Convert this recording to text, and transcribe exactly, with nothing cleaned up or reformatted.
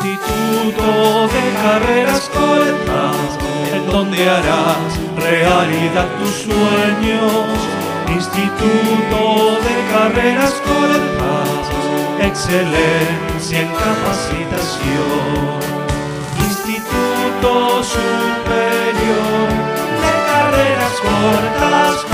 Instituto de Carreras Cortas, en donde harás realidad tus sueños. Instituto de Carreras Cortas, excelencia en capacitación. Instituto Superior de Carreras Cortas,